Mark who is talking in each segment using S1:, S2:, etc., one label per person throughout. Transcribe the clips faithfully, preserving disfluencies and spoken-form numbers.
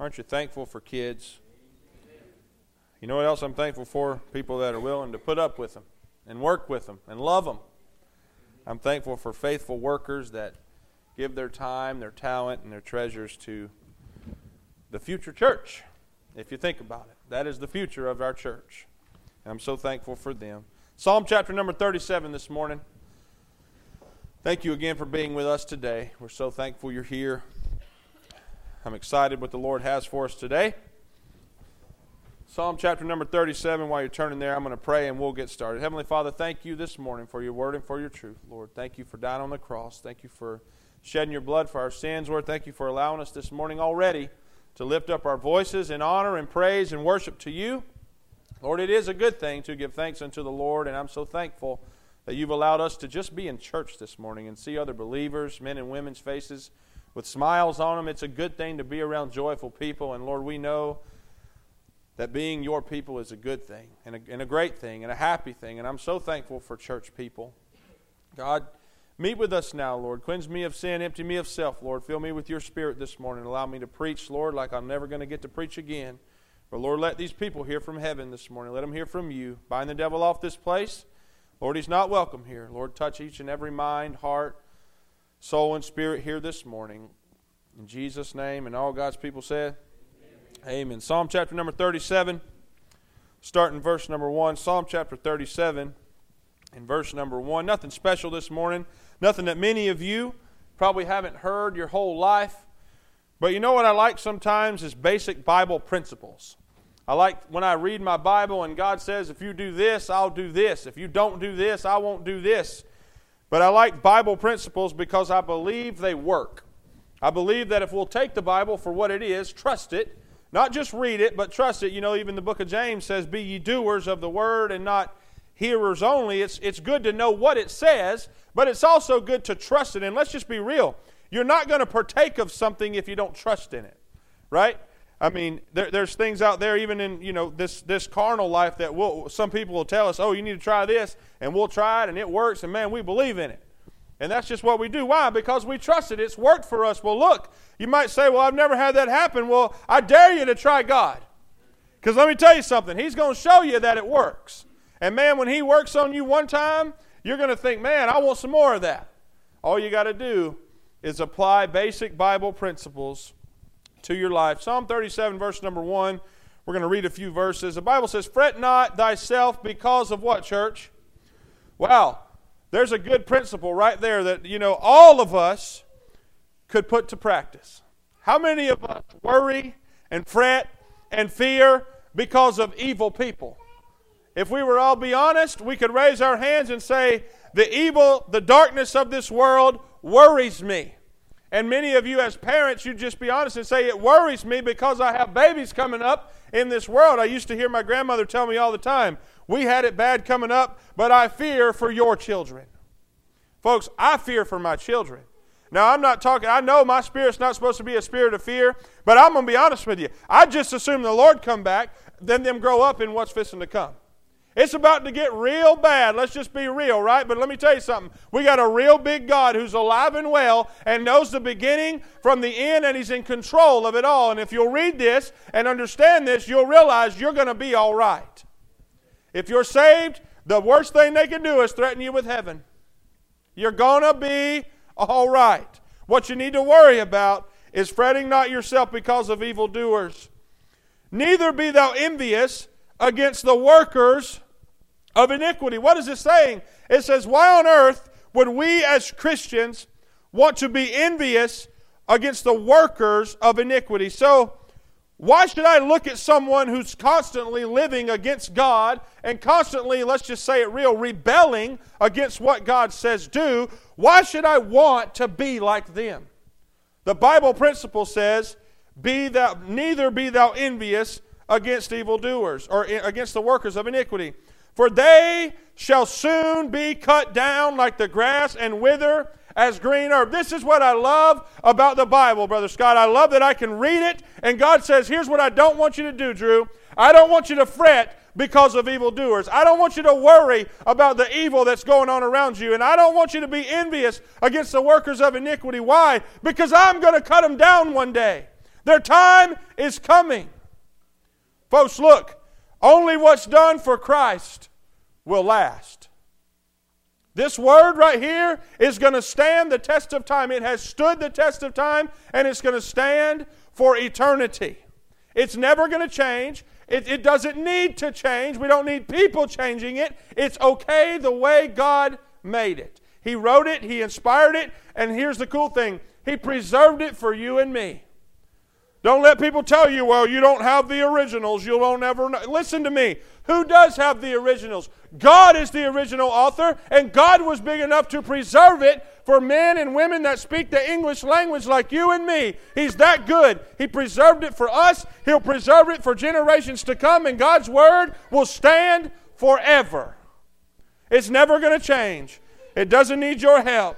S1: Aren't you thankful for kids? You know what else I'm thankful for? People that are willing to put up with them and work with them and love them. I'm thankful for faithful workers that give their time, their talent, and their treasures to the future church. If you think about it, that is the future of our church. And I'm so thankful for them. Psalm chapter number thirty-seven this morning. Thank you again for being with us today. We're so thankful you're here. I'm excited what the Lord has for us today. Psalm chapter number thirty-seven, while you're turning there, I'm going to pray and we'll get started. Heavenly Father, thank you this morning for your word and for your truth, Lord. Thank you for dying on the cross. Thank you for shedding your blood for our sins, Lord. Thank you for allowing us this morning already to lift up our voices in honor and praise and worship to you. Lord, it is a good thing to give thanks unto the Lord, and I'm so thankful that you've allowed us to just be in church this morning and see other believers, men and women's faces with smiles on them. It's a good thing to be around joyful people, and Lord, we know that being your people is a good thing and a, and a great thing and a happy thing. And I'm so thankful for church people. God, meet with us now, Lord. Cleanse me of sin, empty me of self, Lord. Fill me with your Spirit this morning. Allow me to preach, Lord, like I'm never going to get to preach again. But Lord, let these people hear from heaven this morning. Let them hear from you. Bind the devil off this place. Lord, he's not welcome here. Lord, touch each and every mind, heart, soul, and spirit here this morning. In Jesus' name, and all God's people said, amen. Psalm chapter number thirty-seven, starting verse number one. Psalm chapter thirty-seven, and verse number one. Nothing special this morning. Nothing that many of you probably haven't heard your whole life. But you know what I like sometimes is basic Bible principles. I like when I read my Bible and God says, if you do this, I'll do this. If you don't do this, I won't do this. But I like Bible principles because I believe they work. I believe that if we'll take the Bible for what it is, trust it, not just read it, but trust it. You know, even the book of James says, be ye doers of the word and not hearers only. It's, it's good to know what it says, but it's also good to trust it. And let's just be real. You're not going to partake of something if you don't trust in it, right? I mean, there, there's things out there, even in, you know, this, this carnal life that we'll, some people will tell us, oh, you need to try this, and we'll try it, and it works, and man, we believe in it. And that's just what we do. Why? Because we trust it. It's worked for us. Well, look, you might say, well, I've never had that happen. Well, I dare you to try God. Because let me tell you something. He's going to show you that it works. And man, when he works on you one time, you're going to think, man, I want some more of that. All you got to do is apply basic Bible principles to your life. Psalm thirty-seven, verse number one. We're going to read a few verses. The Bible says, fret not thyself because of what, church? Wow. There's a good principle right there that, you know, all of us could put to practice. How many of us worry and fret and fear because of evil people? If we were all be honest, we could raise our hands and say, the evil, the darkness of this world worries me. And many of you as parents, you'd just be honest and say, it worries me because I have babies coming up in this world. I used to hear my grandmother tell me all the time, we had it bad coming up, but I fear for your children. Folks, I fear for my children. Now, I'm not talking, I know my spirit's not supposed to be a spirit of fear, but I'm going to be honest with you. I just assume the Lord come back, then them grow up in what's fixing to come. It's about to get real bad. Let's just be real, right? But let me tell you something. We got a real big God who's alive and well and knows the beginning from the end, and he's in control of it all. And if you'll read this and understand this, you'll realize you're going to be all right. If you're saved, the worst thing they can do is threaten you with heaven. You're going to be all right. What you need to worry about is fretting not yourself because of evildoers. Neither be thou envious against the workers of iniquity. What is it saying? It says, why on earth would we as Christians want to be envious against the workers of iniquity? So, why should I look at someone who's constantly living against God and constantly, let's just say it real, rebelling against what God says do? Why should I want to be like them? The Bible principle says, "Be thou neither be thou envious against evildoers," or against the workers of iniquity. For they shall soon be cut down like the grass and wither as green herb. This is what I love about the Bible, Brother Scott. I love that I can read it, and God says, here's what I don't want you to do, Drew. I don't want you to fret because of evildoers. I don't want you to worry about the evil that's going on around you, and I don't want you to be envious against the workers of iniquity. Why? Because I'm going to cut them down one day. Their time is coming. Folks, look, only what's done for Christ will last. This word right here is going to stand the test of time. It has stood the test of time, and it's going to stand for eternity. It's never going to change. It, it doesn't need to change. We don't need people changing it. It's okay the way God made it. He wrote it, He inspired it, and here's the cool thing. He preserved it for you and me. Don't let people tell you, well, you don't have the originals. You won't ever know. Listen to me. Who does have the originals? God is the original author, and God was big enough to preserve it for men and women that speak the English language like you and me. He's that good. He preserved it for us. He'll preserve it for generations to come, and God's Word will stand forever. It's never going to change. It doesn't need your help.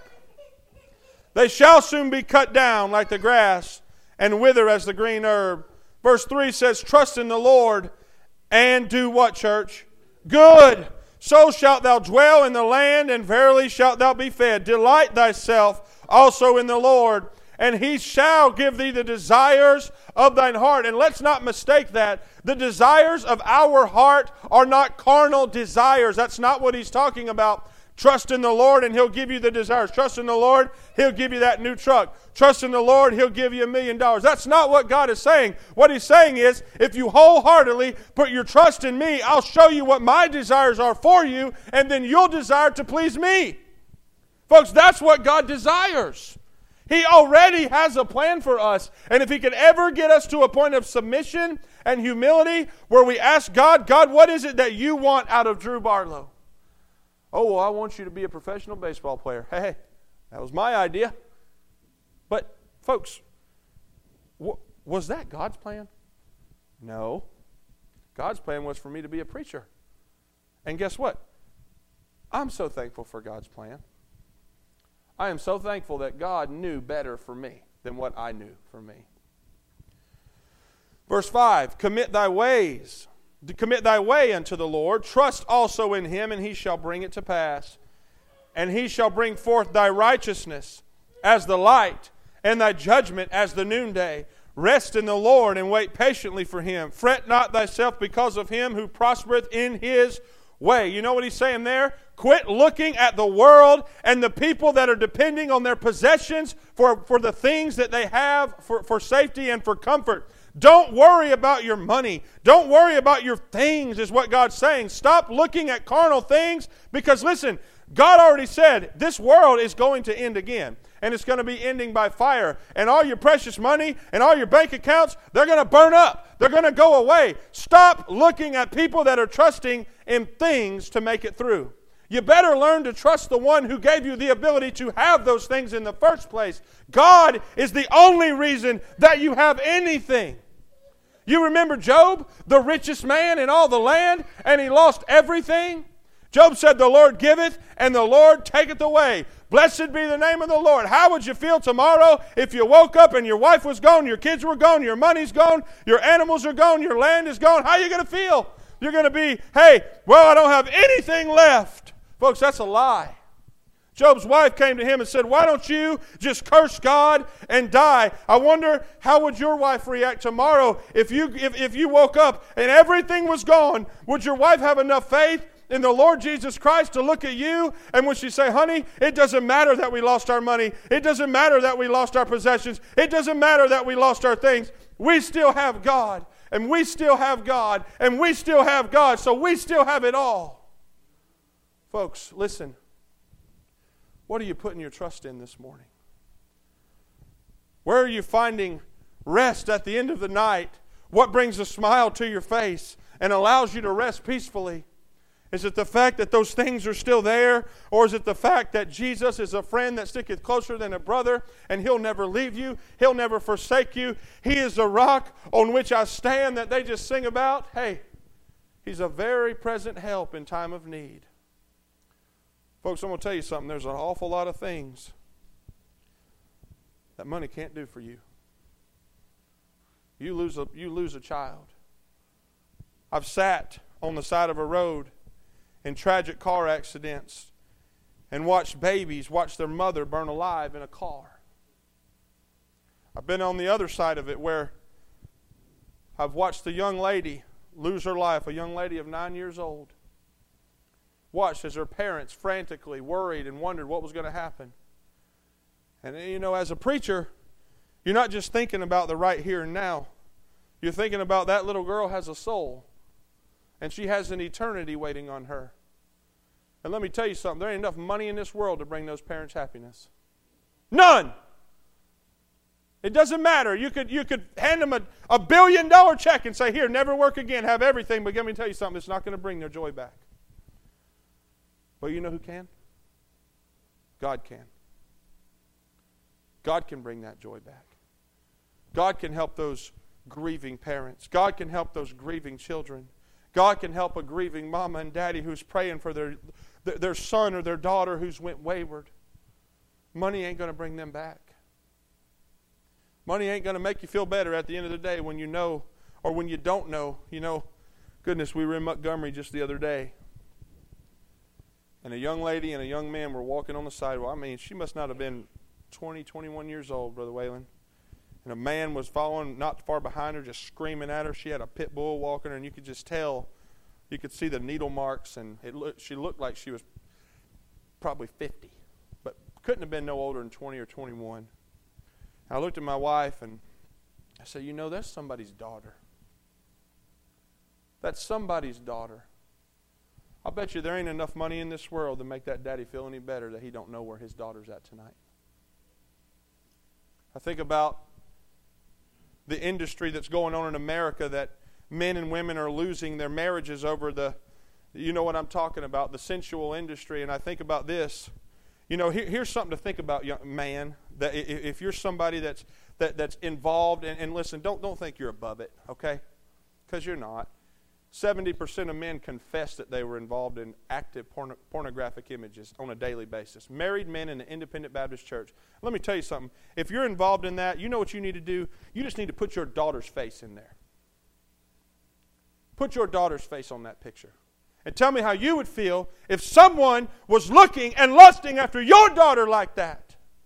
S1: They shall soon be cut down like the grass and wither as the green herb. Verse three says, trust in the Lord and do what, church? Good. So shalt thou dwell in the land, and verily shalt thou be fed. Delight thyself also in the Lord, and He shall give thee the desires of thine heart. And let's not mistake that. The desires of our heart are not carnal desires. That's not what He's talking about. Trust in the Lord and He'll give you the desires. Trust in the Lord, He'll give you that new truck. Trust in the Lord, He'll give you a million dollars. That's not what God is saying. What He's saying is, if you wholeheartedly put your trust in me, I'll show you what my desires are for you, and then you'll desire to please me. Folks, that's what God desires. He already has a plan for us. And if He could ever get us to a point of submission and humility where we ask God, God, what is it that you want out of Drew Barlow? Oh, well, I want you to be a professional baseball player. Hey, that was my idea. But, folks, w- was that God's plan? No. God's plan was for me to be a preacher. And guess what? I'm so thankful for God's plan. I am so thankful that God knew better for me than what I knew for me. Verse five, commit thy ways. Commit thy way unto the Lord. Trust also in Him, and He shall bring it to pass. And He shall bring forth thy righteousness as the light, and thy judgment as the noonday. Rest in the Lord, and wait patiently for Him. Fret not thyself because of him who prospereth in his way. You know what He's saying there? Quit looking at the world and the people that are depending on their possessions for, for the things that they have for, for safety and for comfort. Don't worry about your money. Don't worry about your things, is what God's saying. Stop looking at carnal things, because listen, God already said this world is going to end again. And it's going to be ending by fire. And all your precious money and all your bank accounts, they're going to burn up. They're going to go away. Stop looking at people that are trusting in things to make it through. You better learn to trust the one who gave you the ability to have those things in the first place. God is the only reason that you have anything. You remember Job, the richest man in all the land, and he lost everything? Job said, the Lord giveth, and the Lord taketh away. Blessed be the name of the Lord. How would you feel tomorrow if you woke up and your wife was gone, your kids were gone, your money's gone, your animals are gone, your land is gone? How are you going to feel? You're going to be, hey, well, I don't have anything left. Folks, that's a lie. Job's wife came to him and said, why don't you just curse God and die? I wonder, how would your wife react tomorrow if you, if, if you woke up and everything was gone? Would your wife have enough faith in the Lord Jesus Christ to look at you, and would she say, honey, it doesn't matter that we lost our money. It doesn't matter that we lost our possessions. It doesn't matter that we lost our things. We still have God, and we still have God, and we still have God, so we still have it all. Folks, listen. What are you putting your trust in this morning? Where are you finding rest at the end of the night? What brings a smile to your face and allows you to rest peacefully? Is it the fact that those things are still there? Or is it the fact that Jesus is a friend that sticketh closer than a brother, and He'll never leave you, He'll never forsake you? He is the rock on which I stand that they just sing about. Hey, He's a very present help in time of need. Folks, I'm going to tell you something. There's an awful lot of things that money can't do for you. You lose a, you lose a child. I've sat on the side of a road in tragic car accidents and watched babies watch their mother burn alive in a car. I've been on the other side of it where I've watched a young lady lose her life, a young lady of nine years old. Watched as her parents frantically worried and wondered what was going to happen. And you know, as a preacher, you're not just thinking about the right here and now. You're thinking about that little girl has a soul. And she has an eternity waiting on her. And let me tell you something. There ain't enough money in this world to bring those parents happiness. None! It doesn't matter. You could, you could hand them a, a billion dollar check and say, here, never work again, have everything. But let me tell you something. It's not going to bring their joy back. But you know who can? God can. God can bring that joy back. God can help those grieving parents. God can help those grieving children. God can help a grieving mama and daddy who's praying for their, their son or their daughter who's went wayward. Money ain't going to bring them back. Money ain't going to make you feel better at the end of the day when you know or when you don't know. You know, goodness, we were in Montgomery just the other day. And a young lady and a young man were walking on the sidewalk. I mean, she must not have been twenty, twenty-one years old, Brother Whalen. And a man was following not far behind her, just screaming at her. She had a pit bull walking her, and you could just tell, you could see the needle marks, and it looked, she looked like she was probably fifty, but couldn't have been no older than twenty or twenty-one. I looked at my wife, and I said, you know, that's somebody's daughter. That's somebody's daughter. I'll bet you there ain't enough money in this world to make that daddy feel any better that he don't know where his daughter's at tonight. I think about the industry that's going on in America, that men and women are losing their marriages over the, you know what I'm talking about, the sensual industry. And I think about this. You know, here, here's something to think about, young man. That if you're somebody that's that, that's involved, and, and listen, don't don't think you're above it, okay? Because you're not. seventy percent of men confess that they were involved in active porno, pornographic images on a daily basis. Married men in the Independent Baptist Church. Let me tell you something. If you're involved in that, you know what you need to do? You just need to put your daughter's face in there. Put your daughter's face on that picture. And tell me how you would feel if someone was looking and lusting after your daughter like that.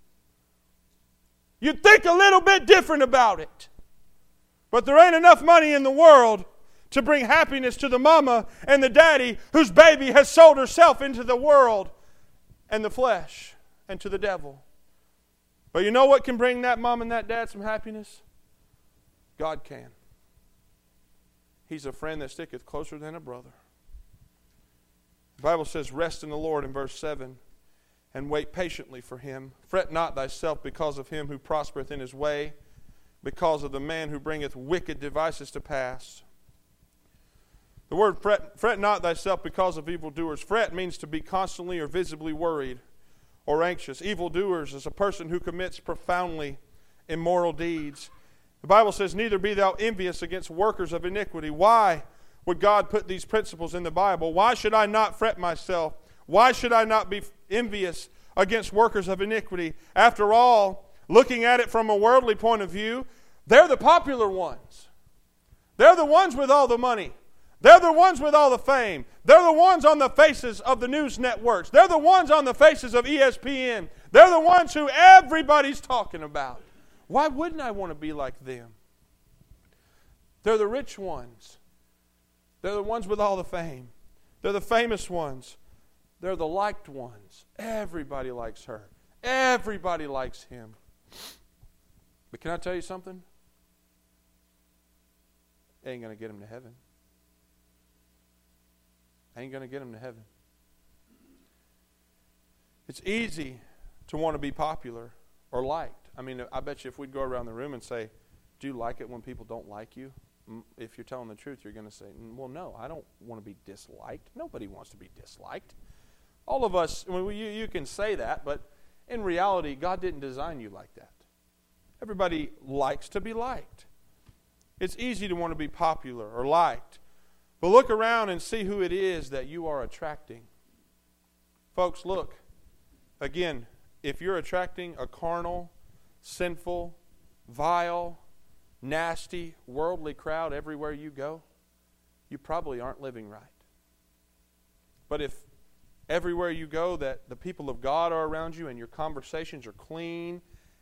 S1: You'd think a little bit different about it. But there ain't enough money in the world to bring happiness to the mama and the daddy whose baby has sold herself into the world and the flesh and to the devil. But you know what can bring that mom and that dad some happiness? God can. He's a friend that sticketh closer than a brother. The Bible says, rest in the Lord in verse seven, and wait patiently for Him. Fret not thyself because of him who prospereth in his way, because of the man who bringeth wicked devices to pass. The word fret, fret not thyself because of evildoers. Fret means to be constantly or visibly worried or anxious. Evildoers is a person who commits profoundly immoral deeds. The Bible says, neither be thou envious against workers of iniquity. Why would God put these principles in the Bible? Why should I not fret myself? Why should I not be envious against workers of iniquity? After all, looking at it from a worldly point of view, they're the popular ones. They're the ones with all the money. They're the ones with all the fame. They're the ones on the faces of the news networks. They're the ones on the faces of E S P N. They're the ones who everybody's talking about. Why wouldn't I want to be like them? They're the rich ones. They're the ones with all the fame. They're the famous ones. They're the liked ones. Everybody likes her. Everybody likes him. But can I tell you something? It ain't going to get him to heaven. Ain't going to get him to heaven. It's easy to want to be popular or liked. I mean, I bet you if we'd go around the room and say, do you like it when people don't like you? If you're telling the truth, you're going to say, well, no, I don't want to be disliked. Nobody wants to be disliked. All of us, I mean, you, you can say that, but in reality, God didn't design you like that. Everybody likes to be liked. It's easy to want to be popular or liked. But look around and see who it is that you are attracting. Folks, look. Again, if you're attracting a carnal, sinful, vile, nasty, worldly crowd everywhere you go, you probably aren't living right. But if everywhere you go that the people of God are around you and your conversations are clean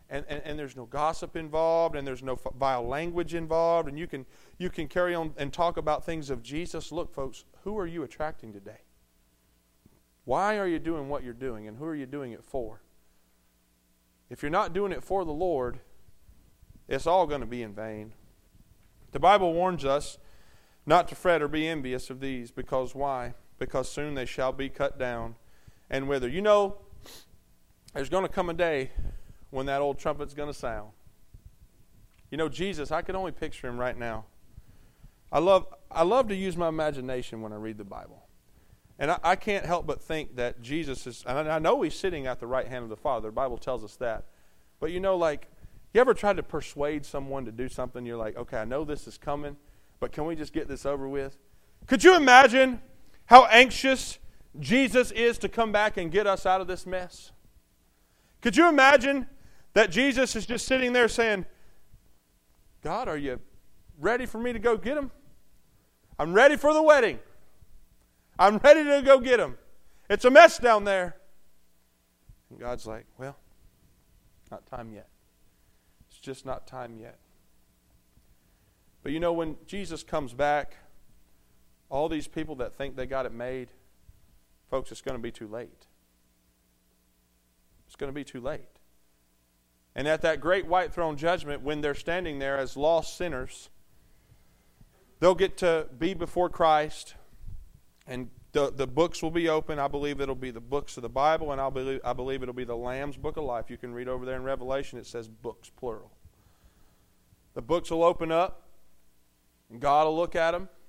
S1: and, and, and there's no gossip involved, and there's no vile language involved, and you can, you can carry on and talk about things of Jesus. Look, folks, who are you attracting today? Why are you doing what you're doing, and who are you doing it for? If you're not doing it for the Lord, it's all going to be in vain. The Bible warns us not to fret or be envious of these, because why? Because soon they shall be cut down and wither. You know, there's going to come a day when that old trumpet's going to sound. You know, Jesus, I can only picture him right now. I love, I love to use my imagination when I read the Bible. And I, I can't help but think that Jesus is, and I know he's sitting at the right hand of the Father. The Bible tells us that. But you know, like, you ever tried to persuade someone to do something? You're like, okay, I know this is coming, but can we just get this over with? Could you imagine how anxious Jesus is to come back and get us out of this mess? Could you imagine that Jesus is just sitting there saying, God, are you ready for me to go get him? I'm ready for the wedding. I'm ready to go get him. It's a mess down there. And God's like, well, not time yet. It's just not time yet. But you know, when Jesus comes back, all these people that think they got it made, folks, it's going to be too late. It's going to be too late. And at that great white throne judgment, when they're standing there as lost sinners, they'll get to be before Christ, and the, the books will be open. I believe it'll be the books of the Bible, and I believe, I believe it'll be the Lamb's Book of Life. You can read over there in Revelation, it says books, plural. The books will open up, and God will look at them.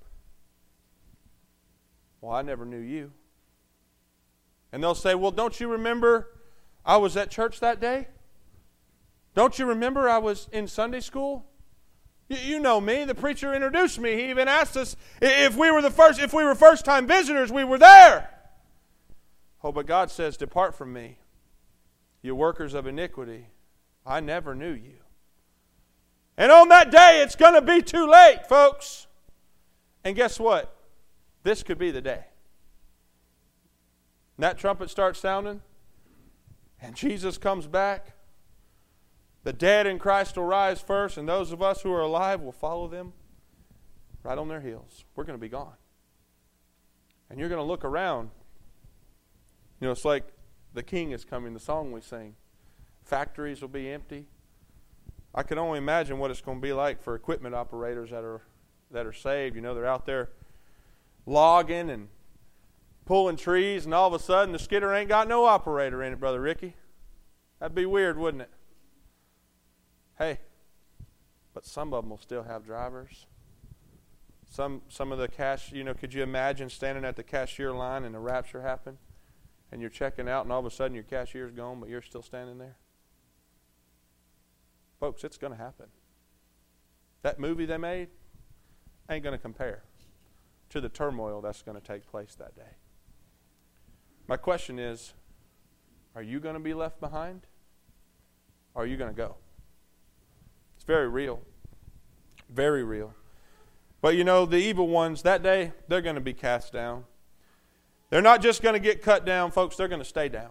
S1: Well, I never knew you. And they'll say, well, don't you remember I was at church that day? Don't you remember I was in Sunday school? You know me. The preacher introduced me. He even asked us if we were the first, if we were first-time visitors, we were there. Oh, but God says, depart from me, you workers of iniquity. I never knew you. And on that day, it's going to be too late, folks. And guess what? This could be the day. And that trumpet starts sounding, and Jesus comes back. The dead in Christ will rise first, and those of us who are alive will follow them right on their heels. We're going to be gone. And you're going to look around. You know, it's like the King is coming, the song we sing. Factories will be empty. I can only imagine what it's going to be like for equipment operators that are that are saved. You know, they're out there logging and pulling trees, and all of a sudden the skidder ain't got no operator in it, Brother Ricky. That'd be weird, wouldn't it? Hey, but some of them will still have drivers. Some some of the cash, you know, could you imagine standing at the cashier line and the rapture happened, and you're checking out, and all of a sudden your cashier's gone, but you're still standing there? Folks, it's going to happen. That movie they made ain't going to compare to the turmoil that's going to take place that day. My question is, are you going to be left behind? Or are you going to go? It's very real. Very real. But you know, the evil ones, that day, they're going to be cast down. They're not just going to get cut down, folks. They're going to stay down.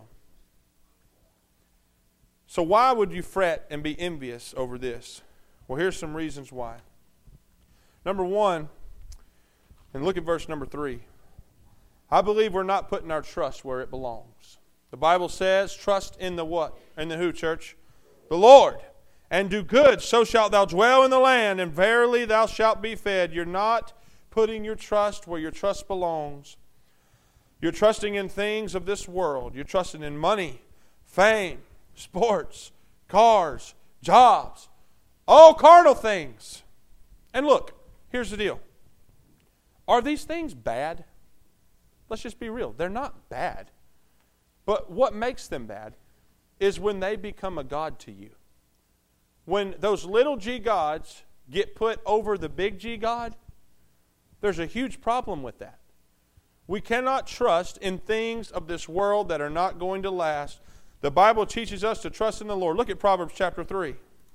S1: So why would you fret and be envious over this? Well, here's some reasons why. Number one, and look at verse number three. I believe we're not putting our trust where it belongs. The Bible says, trust in the what? In the who, church? The Lord. And do good, so shalt thou dwell in the land, and verily thou shalt be fed. You're not putting your trust where your trust belongs. You're trusting in things of this world. You're trusting in money, fame, sports, cars, jobs, all carnal things. And look, here's the deal. Are these things bad? Let's just be real. They're not bad. But what makes them bad is when they become a god to you. When those little g gods get put over the big G God, there's a huge problem with that. We cannot trust in things of this world that are not going to last. The Bible teaches us to trust in the Lord. Look at Proverbs chapter three.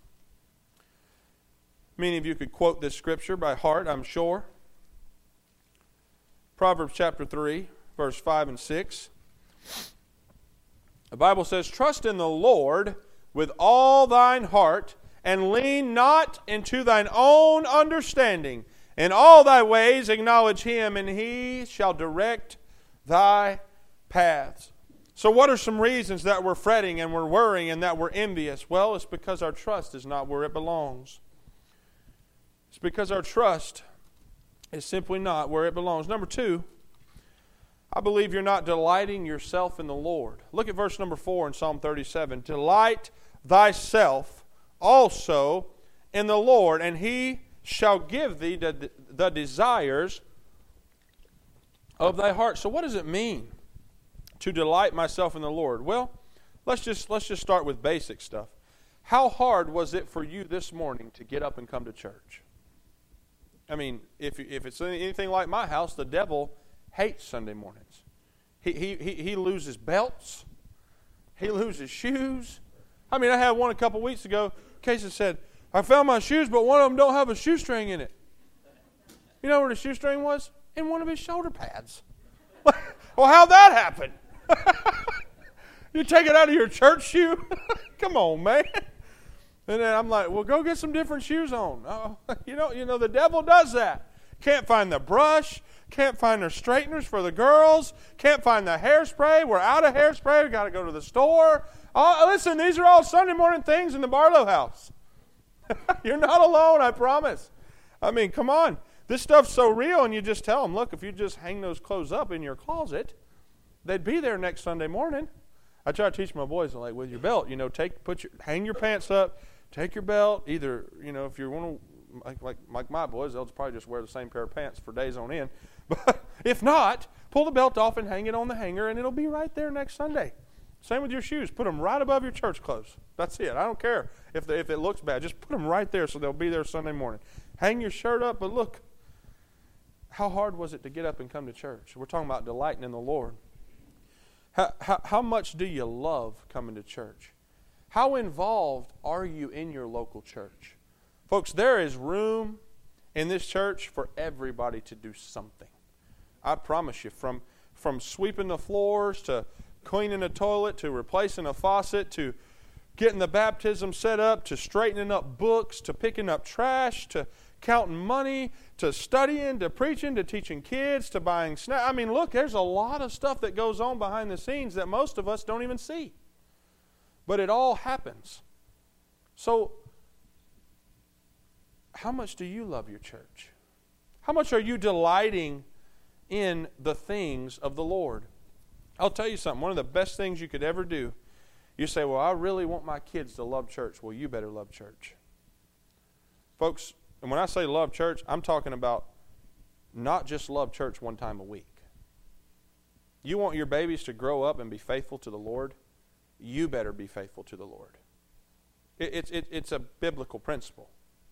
S1: Many of you could quote this scripture by heart, I'm sure. Proverbs chapter three, verse five and six. The Bible says, trust in the Lord with all thine heart, and lean not into thine own understanding. In all thy ways acknowledge Him, and He shall direct thy paths. So what are some reasons that we're fretting and we're worrying and that we're envious? Well, it's because our trust is not where it belongs. It's because our trust is simply not where it belongs. Number two, I believe you're not delighting yourself in the Lord. Look at verse number four in Psalm thirty-seven. Delight thyself also in the Lord, and He shall give thee the, the desires of thy heart. So what does it mean to delight myself in the Lord? Well, let's just let's just start with basic stuff. How hard was it for you this morning to get up and come to church? I mean, if if it's anything like my house, the devil hates Sunday mornings. He he he, he loses belts. He loses shoes. I mean, I had one a couple weeks ago. Casey said, I found my shoes, but one of them don't have a shoestring in it. You know where the shoestring was? In one of his shoulder pads. Well, how'd that happen? You take it out of your church shoe? Come on, man. And then I'm like, well, go get some different shoes on. Oh, you know, you know, the devil does that. Can't find the brush. Can't find their straighteners for the girls. Can't find the hairspray. We're out of hairspray. We've got to go to the store. Oh, listen, these are all Sunday morning things in the Barlow house. You're not alone, I promise. I mean, come on. This stuff's so real, and you just tell them, look, if you just hang those clothes up in your closet, they'd be there next Sunday morning. I try to teach my boys, like, with your belt, you know, take, put your, hang your pants up, take your belt. Either, you know, if you want to, like, like, like my boys, they'll probably just wear the same pair of pants for days on end. But if not, pull the belt off and hang it on the hanger, and it'll be right there next Sunday. Same with your shoes. Put them right above your church clothes. That's it. I don't care if the, if it looks bad. Just put them right there so they'll be there Sunday morning. Hang your shirt up, but look, how hard was it to get up and come to church? We're talking about delighting in the Lord. How, how, how much do you love coming to church? How involved are you in your local church? Folks, there is room in this church for everybody to do something. I promise you, from, from sweeping the floors to cleaning a toilet to replacing a faucet to getting the baptism set up to straightening up books to picking up trash to counting money to studying to preaching to teaching kids to buying snacks. I mean, look, there's a lot of stuff that goes on behind the scenes that most of us don't even see. But it all happens. So, how much do you love your church? How much are you delighting in the things of the Lord? I'll tell you something. One of the best things you could ever do, you say, well, I really want my kids to love church. Well, you better love church. Folks, and when I say love church, I'm talking about not just love church one time a week. You want your babies to grow up and be faithful to the Lord? You better be faithful to the Lord. It, it, it, it's a biblical principle.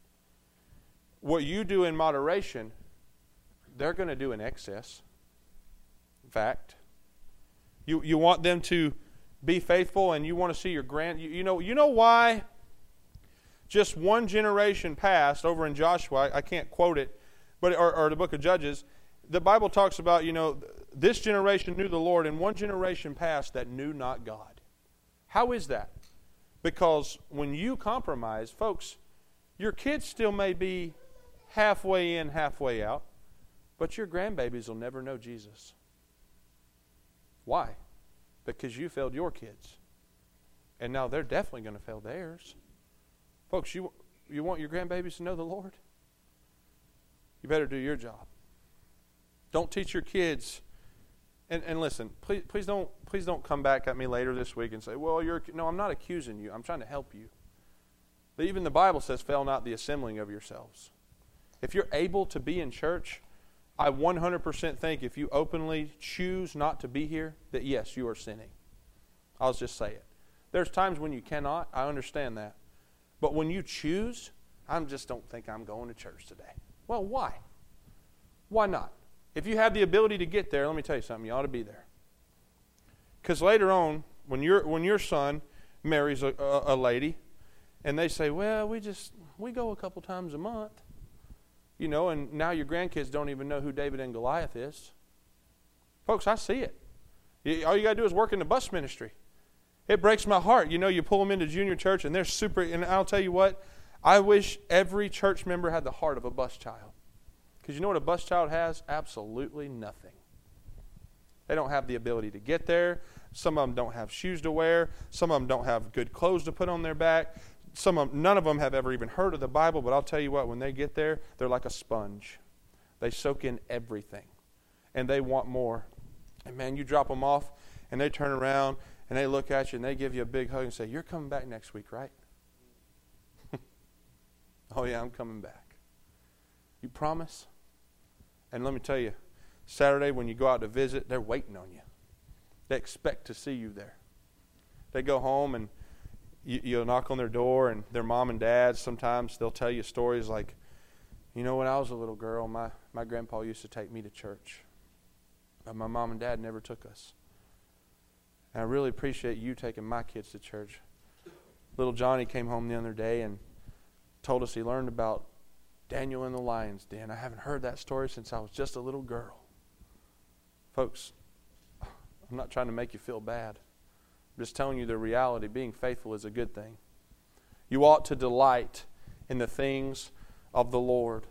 S1: What you do in moderation, they're going to do in excess. In fact, You you want them to be faithful, and you want to see your grand. You, you know you know why. Just one generation passed over in Joshua. I, I can't quote it, but or, or the book of Judges. The Bible talks about you know this generation knew the Lord, and one generation passed that knew not God. How is that? Because when you compromise, folks, your kids still may be halfway in, halfway out, but your grandbabies will never know Jesus. Why? Because you failed your kids. And now they're definitely going to fail theirs. Folks, you, you want your grandbabies to know the Lord? You better do your job. Don't teach your kids. And, and listen, please, please don't please don't come back at me later this week and say, well, you're no, I'm not accusing you. I'm trying to help you. But even the Bible says, fail not the assembling of yourselves. If you're able to be in church, I one hundred percent think if you openly choose not to be here, that yes, you are sinning. I'll just say it. There's times when you cannot. I understand that. But when you choose, I just don't think I'm going to church today. Well, why? Why not? If you have the ability to get there, let me tell you something. You ought to be there. Because later on, when your when your son marries a, a, a lady, and they say, well, we just, we go a couple times a month. You know, and now your grandkids don't even know who David and Goliath is. Folks, I see it. All you got to do is work in the bus ministry. It breaks my heart. You know, you pull them into junior church and they're super, and I'll tell you what, I wish every church member had the heart of a bus child. Because you know what a bus child has? Absolutely nothing. They don't have the ability to get there. Some of them don't have shoes to wear. Some of them don't have good clothes to put on their back. Some of them, none of them have ever even heard of the Bible, but I'll tell you what, when they get there, they're like a sponge. They soak in everything, and they want more. And man, you drop them off, and they turn around, and they look at you, and they give you a big hug and say, "You're coming back next week, right?" "Oh yeah, I'm coming back." "You promise?" And let me tell you, Saturday when you go out to visit, they're waiting on you. They expect to see you there. They go home and you, you'll knock on their door, and their mom and dad, sometimes they'll tell you stories like, "You know, when I was a little girl, my, my grandpa used to take me to church. But my mom and dad never took us. And I really appreciate you taking my kids to church." Little Johnny came home the other day and told us he learned about Daniel in the lion's den. I haven't heard that story since I was just a little girl. Folks, I'm not trying to make you feel bad. I'm just telling you the reality. Being faithful is a good thing. You ought to delight in the things of the Lord.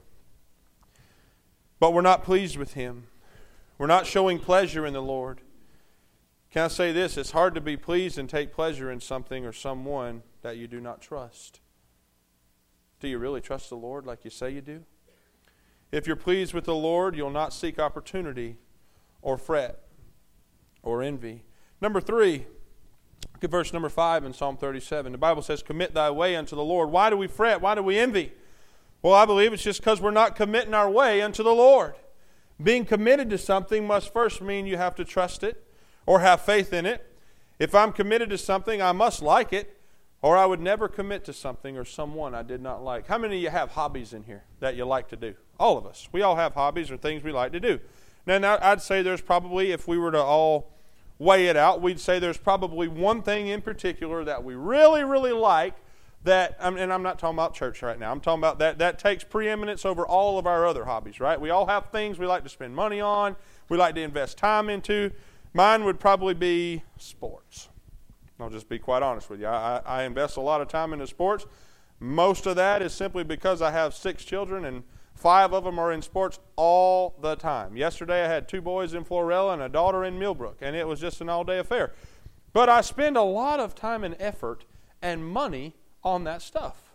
S1: But we're not pleased with Him. We're not showing pleasure in the Lord. Can I say this? It's hard to be pleased and take pleasure in something or someone that you do not trust. Do you really trust the Lord like you say you do? If you're pleased with the Lord, you'll not seek opportunity or fret or envy. Number three, look at verse number five in Psalm thirty-seven. The Bible says, "Commit thy way unto the Lord." Why do we fret? Why do we envy? Well, I believe it's just because we're not committing our way unto the Lord. Being committed to something must first mean you have to trust it or have faith in it. If I'm committed to something, I must like it, or I would never commit to something or someone I did not like. How many of you have hobbies in here that you like to do? All of us. We all have hobbies or things we like to do. Now, now I'd say there's probably, if we were to all weigh it out, we'd say there's probably one thing in particular that we really, really like that, and I'm not talking about church right now. I'm talking about that that takes preeminence over all of our other hobbies, right? We all have things we like to spend money on, we like to invest time into. Mine would probably be sports. I'll just be quite honest with you. I, I invest a lot of time into sports. Most of that is simply because I have six children and five of them are in sports all the time. Yesterday I had two boys in Florella and a daughter in Millbrook, and it was just an all-day affair. But I spend a lot of time and effort and money on that stuff.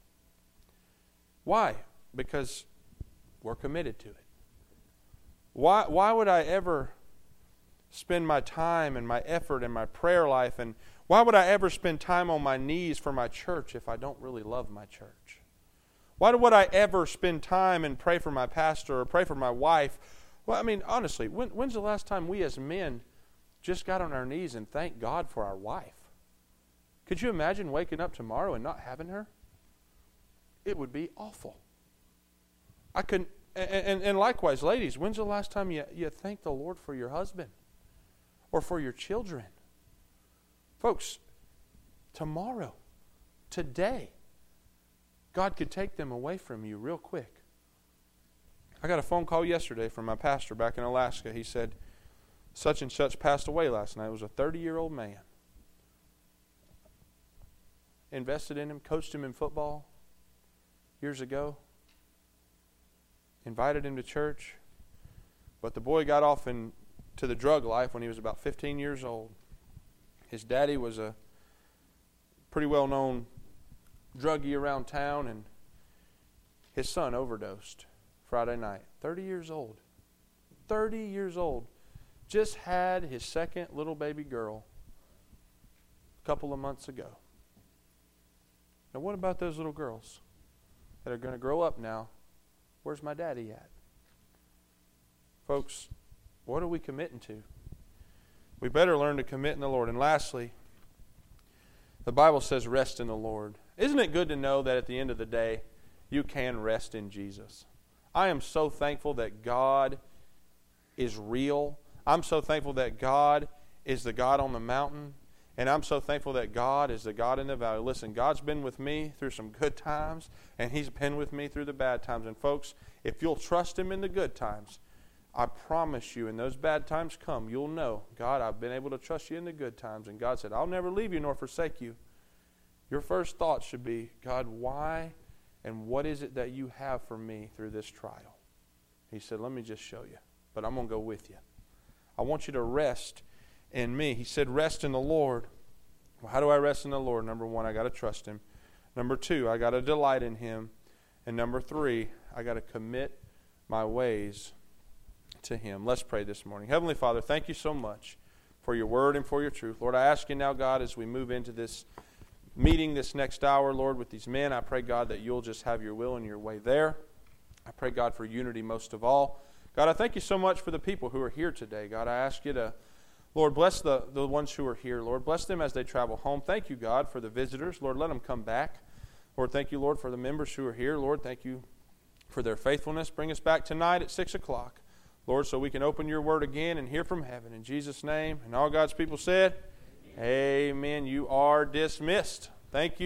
S1: Why? Because we're committed to it. Why, why would I ever spend my time and my effort and my prayer life, and why would I ever spend time on my knees for my church if I don't really love my church? Why would I ever spend time and pray for my pastor or pray for my wife? Well, I mean, honestly, when, when's the last time we as men just got on our knees and thanked God for our wife? Could you imagine waking up tomorrow and not having her? It would be awful. I couldn't, and, and, and likewise, ladies, when's the last time you, you thanked the Lord for your husband or for your children? Folks, tomorrow, today, God could take them away from you real quick. I got a phone call yesterday from my pastor back in Alaska. He said, such and such passed away last night. It was a thirty-year-old man. Invested in him, coached him in football years ago. Invited him to church. But the boy got off into the drug life when he was about fifteen years old. His daddy was a pretty well-known druggie around town, and his son overdosed Friday night. thirty years old. thirty years old. Just had his second little baby girl a couple of months ago. Now what about those little girls that are going to grow up now? Where's my daddy at? Folks, what are we committing to? We better learn to commit in the Lord. And lastly, the Bible says rest in the Lord. Isn't it good to know that at the end of the day, you can rest in Jesus? I am so thankful that God is real. I'm so thankful that God is the God on the mountain. And I'm so thankful that God is the God in the valley. Listen, God's been with me through some good times, and He's been with me through the bad times. And folks, if you'll trust Him in the good times, I promise you, when those bad times come, you'll know, God, I've been able to trust you in the good times. And God said, I'll never leave you nor forsake you. Your first thought should be, God, why and what is it that you have for me through this trial? He said, let me just show you, but I'm going to go with you. I want you to rest in me. He said, rest in the Lord. Well, how do I rest in the Lord? Number one, I got to trust Him. Number two, I got to delight in Him. And number three, I got to commit my ways to Him. Let's pray this morning. Heavenly Father, thank you so much for your word and for your truth. Lord, I ask you now, God, as we move into this meeting this next hour, Lord, with these men, I pray, God, that you'll just have your will and your way there. I pray, God, for unity most of all. God, I thank you so much for the people who are here today. God, I ask you to, Lord, bless the, the ones who are here. Lord, bless them as they travel home. Thank you, God, for the visitors. Lord, let them come back. Lord, thank you, Lord, for the members who are here. Lord, thank you for their faithfulness. Bring us back tonight at six o'clock. Lord, so we can open your word again and hear from heaven. In Jesus' name. And all God's people said, amen. Amen. You are dismissed. Thank you.